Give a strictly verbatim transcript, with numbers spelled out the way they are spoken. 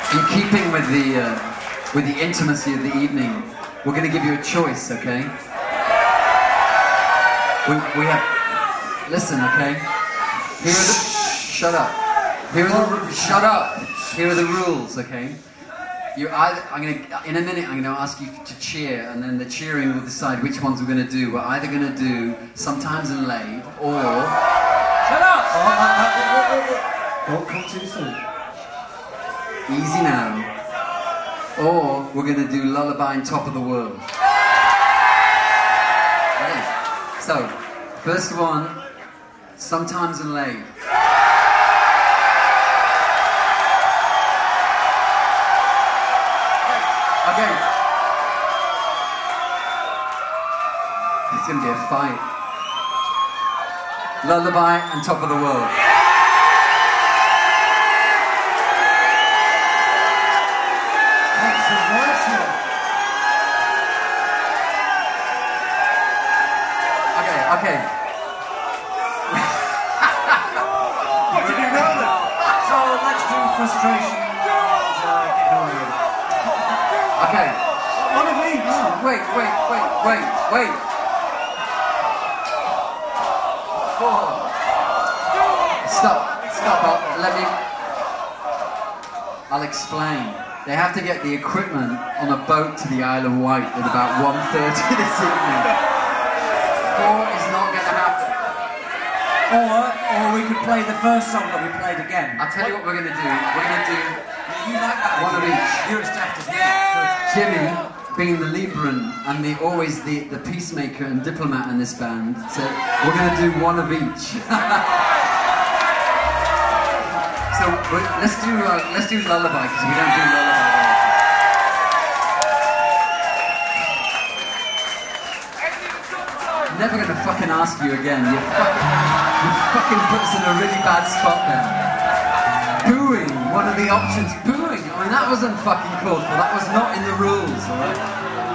In keeping with the uh, with the intimacy of the evening, we're going to give you a choice, okay? We, we have. Listen, okay? Here are the. Shut up. Here are the. Shut up. Here are the rules, okay? You either. I'm gonna. In a minute, I'm going to ask you to cheer, and then the cheering will decide which ones we're going to do. We're either going to do Sometimes and Laid, or. Shut up! Don't come too soon. Easy now. Or we're going to do Lullaby and Top of the World. Okay. So, first one, Sometimes and Laid. Okay. It's going to be a fight. Lullaby and Top of the World. Okay. What did you know that? So let's do frustration and uh, get on with it. Okay. One of each. Oh, wait, wait, wait, wait, wait. Four. Stop. Stop. I'll, let me. I'll explain. They have to get the equipment on a boat to the Isle of Wight at about one thirty this evening. Four is not going to happen. Or, or we could play the first song that we played again. I'll tell you what we're going to do. We're going to do You like that? one of each. You're as daft as me. Jimmy, being the Libran and the always the, the peacemaker and diplomat in this band, so we're going to do one of each. So we're, let's do uh, let's do Lullaby because we don't do Lullaby. Never going to fucking ask you again. You fucking you fucking put us in a really bad spot there. Booing, one of the options. Booing. I mean that wasn't fucking called for. That was not in the rules, alright?